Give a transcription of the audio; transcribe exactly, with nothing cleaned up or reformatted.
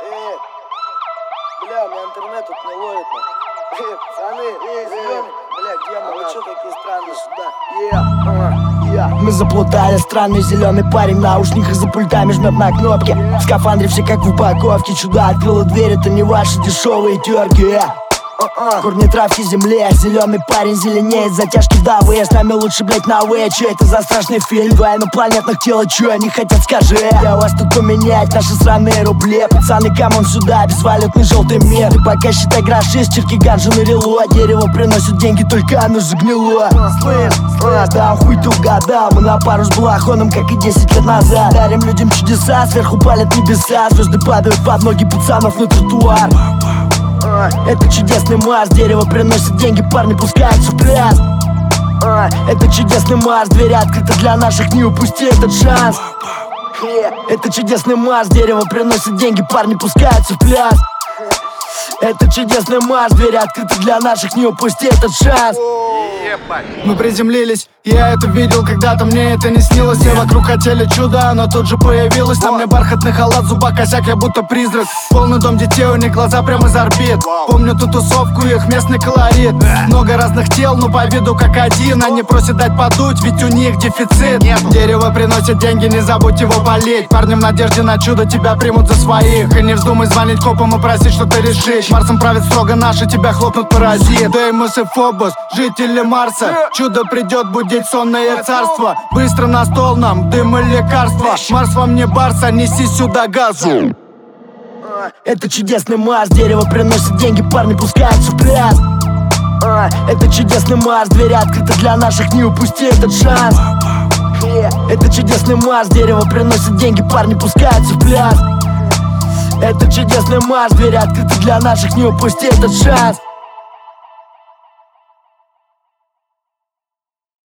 Эй, бля, у меня интернет тут не ловит. Эй, пацаны, эй, зеленый, бля, где мы? Вы чё такие странные сюда? Yeah, uh, yeah. Мы заплутали, странный зеленый парень в наушниках за пультами жмет на кнопки. В скафандре все как в упаковке. Чудо открыла дверь, это не ваши дешевые терки. Корни травки земле, зеленый парень зеленеет, затяжки давы. С нами лучше, блять, на вы. Чё это за страшный фильм? Два инопланетных тела, чё они хотят, скажи. Я вас тут поменять, наши сраные рубли. Пацаны, камон сюда, безвалютный желтый мир. Ты пока считай гроши, стирки ганжи на рело. Дерево приносит деньги, только оно загнило. Слышь, слышь, да хуй ты угадал. Мы на пару с балахоном, как и десять лет назад. Дарим людям чудеса, сверху палят небеса. Звезды падают под ноги пацанов на тротуар. Это чудесный Марс, дерево приносит деньги, парни пускаются в пляс. Это чудесный Марс, двери открыты для наших, не упусти этот шанс. Это чудесный Марс, дерево приносит деньги, парни пускаются в пляс. Это чудесный Марс, двери открыты для наших, не упусти этот шанс. Мы приземлились, я это видел когда-то, мне это не снилось. Все вокруг хотели чуда, оно тут же появилось. На мне бархатный халат, зуба косяк, я будто призрак. Полный дом детей, у них глаза прямо из орбит. Помню ту тусовку, их местный колорит. Много разных тел, но по виду как один. Они просят дать подуть, ведь у них дефицит. Дерево приносит деньги, не забудь его полить. Парни в надежде на чудо тебя примут за своих. И не вздумай звонить копам и просить, что ты решишь. Марсом правит строго наши, тебя хлопнут паразит. Деймос и Фобос, жители Марса. Чудо придет будить сонное царство. Быстро на стол нам дым и лекарства. Марс вам не Барса, неси сюда газу. Это чудесный Марс, дерево приносит деньги, парни пускаются в пляс. Это чудесный Марс, двери открыты для наших, не упусти этот шанс. Это чудесный Марс, дерево приносит деньги, парни пускаются в пляс. Это чудесный Марс, двери открыты для наших, не упусти этот шанс.